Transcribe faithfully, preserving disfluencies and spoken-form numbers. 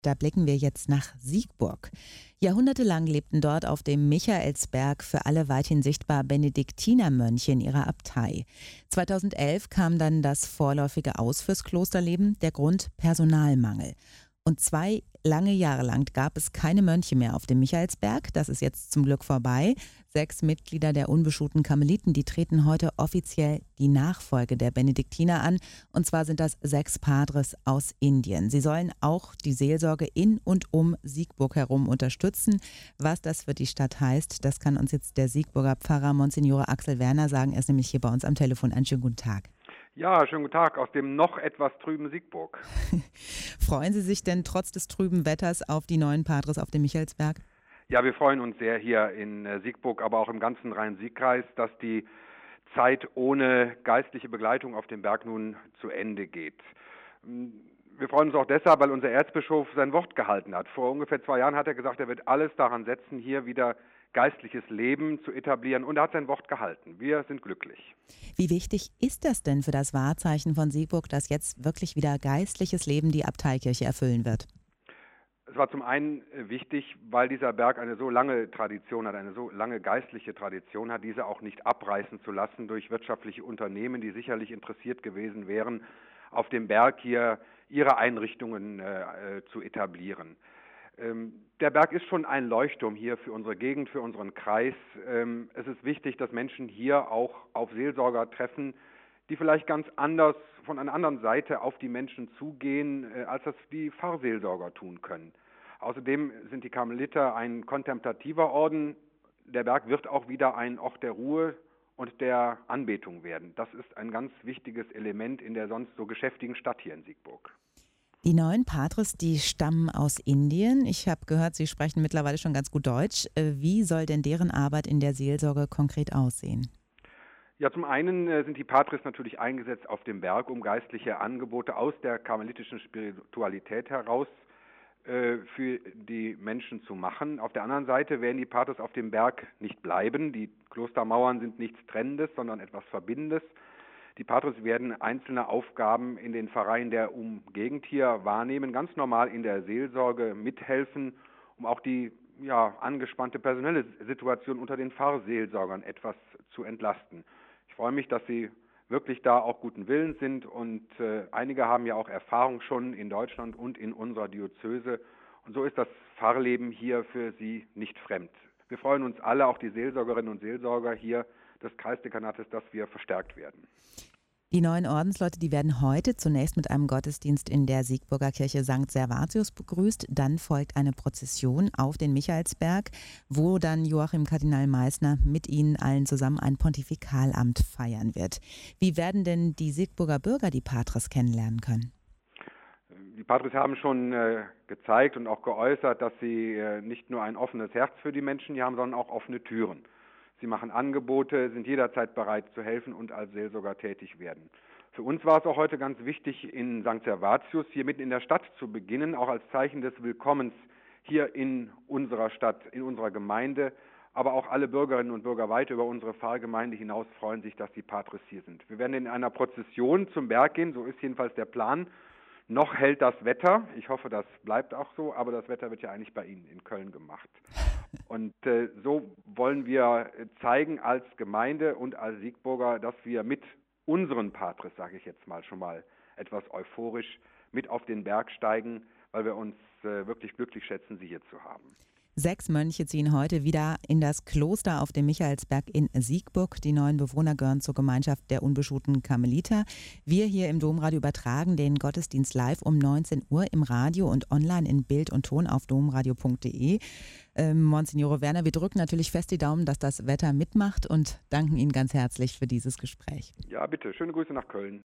Da blicken wir jetzt nach Siegburg. Jahrhundertelang lebten dort auf dem Michaelsberg für alle weithin sichtbar Benediktinermönche in ihrer Abtei. zweitausendelf kam dann das vorläufige Aus fürs Klosterleben, der Grund Personalmangel. Und zwei lange Jahre lang gab es keine Mönche mehr auf dem Michaelsberg. Das ist jetzt zum Glück vorbei. Sechs Mitglieder der unbeschuhten Karmeliten, die treten heute offiziell die Nachfolge der Benediktiner an. Und zwar sind das sechs Padres aus Indien. Sie sollen auch die Seelsorge in und um Siegburg herum unterstützen. Was das für die Stadt heißt, das kann uns jetzt der Siegburger Pfarrer Monsignore Axel Werner sagen. Er ist nämlich hier bei uns am Telefon. Einen schönen guten Tag. Ja, schönen guten Tag aus dem noch etwas trüben Siegburg. Freuen Sie sich denn trotz des trüben Wetters auf die neuen Padres auf dem Michaelsberg? Ja, wir freuen uns sehr hier in Siegburg, aber auch im ganzen Rhein-Sieg-Kreis, dass die Zeit ohne geistliche Begleitung auf dem Berg nun zu Ende geht. Wir freuen uns auch deshalb, weil unser Erzbischof sein Wort gehalten hat. Vor ungefähr zwei Jahren hat er gesagt, er wird alles daran setzen, hier wieder geistliches Leben zu etablieren, und er hat sein Wort gehalten. Wir sind glücklich. Wie wichtig ist das denn für das Wahrzeichen von Siegburg, dass jetzt wirklich wieder geistliches Leben die Abteikirche erfüllen wird? Es war zum einen wichtig, weil dieser Berg eine so lange Tradition hat, eine so lange geistliche Tradition hat, diese auch nicht abreißen zu lassen durch wirtschaftliche Unternehmen, die sicherlich interessiert gewesen wären, auf dem Berg hier ihre Einrichtungen äh, zu etablieren. Ähm, der Berg ist schon ein Leuchtturm hier für unsere Gegend, für unseren Kreis. Ähm, es ist wichtig, dass Menschen hier auch auf Seelsorger treffen, die vielleicht ganz anders, von einer anderen Seite auf die Menschen zugehen, äh, als das die Pfarrseelsorger tun können. Außerdem sind die Karmeliter ein kontemplativer Orden. Der Berg wird auch wieder ein Ort der Ruhe und der Anbetung werden. Das ist ein ganz wichtiges Element in der sonst so geschäftigen Stadt hier in Siegburg. Die neuen Padres, die stammen aus Indien. Ich habe gehört, Sie sprechen mittlerweile schon ganz gut Deutsch. Wie soll denn deren Arbeit in der Seelsorge konkret aussehen? Ja, zum einen sind die Padres natürlich eingesetzt auf dem Berg, um geistliche Angebote aus der karmelitischen Spiritualität heraus äh, für die Menschen zu machen. Auf der anderen Seite werden die Padres auf dem Berg nicht bleiben. Die Klostermauern sind nichts Trennendes, sondern etwas Verbindendes. Die Padres werden einzelne Aufgaben in den Pfarreien der Umgegend hier wahrnehmen, ganz normal in der Seelsorge mithelfen, um auch die ja, angespannte personelle Situation unter den Pfarrseelsorgern etwas zu entlasten. Ich freue mich, dass Sie wirklich da auch guten Willens sind, und äh, einige haben ja auch Erfahrung schon in Deutschland und in unserer Diözese, und so ist das Pfarrleben hier für Sie nicht fremd. Wir freuen uns alle, auch die Seelsorgerinnen und Seelsorger hier des Kreisdekanates, dass wir verstärkt werden. Die neuen Ordensleute, die werden heute zunächst mit einem Gottesdienst in der Siegburger Kirche Sankt Servatius begrüßt. Dann folgt eine Prozession auf den Michaelsberg, wo dann Joachim Kardinal Meissner mit ihnen allen zusammen ein Pontifikalamt feiern wird. Wie werden denn die Siegburger Bürger die Padres kennenlernen können? Die Padres haben schon äh, gezeigt und auch geäußert, dass sie äh, nicht nur ein offenes Herz für die Menschen hier haben, sondern auch offene Türen. Sie machen Angebote, sind jederzeit bereit zu helfen und als Seelsorger tätig werden. Für uns war es auch heute ganz wichtig, in Sankt Servatius hier mitten in der Stadt zu beginnen, auch als Zeichen des Willkommens hier in unserer Stadt, in unserer Gemeinde. Aber auch alle Bürgerinnen und Bürger weit über unsere Pfarrgemeinde hinaus freuen sich, dass die Padres hier sind. Wir werden in einer Prozession zum Berg gehen, so ist jedenfalls der Plan. Noch hält das Wetter, ich hoffe, das bleibt auch so, aber das Wetter wird ja eigentlich bei Ihnen in Köln gemacht. Und äh, so wollen wir zeigen als Gemeinde und als Siegburger, dass wir mit unseren Padres, sage ich jetzt mal schon mal etwas euphorisch, mit auf den Berg steigen, weil wir uns äh, wirklich glücklich schätzen, sie hier zu haben. Sechs Mönche ziehen heute wieder in das Kloster auf dem Michaelsberg in Siegburg. Die neuen Bewohner gehören zur Gemeinschaft der unbeschuhten Karmeliter. Wir hier im Domradio übertragen den Gottesdienst live um neunzehn Uhr im Radio und online in Bild und Ton auf domradio punkt de. Ähm, Monsignore Werner, wir drücken natürlich fest die Daumen, dass das Wetter mitmacht, und danken Ihnen ganz herzlich für dieses Gespräch. Ja, bitte. Schöne Grüße nach Köln.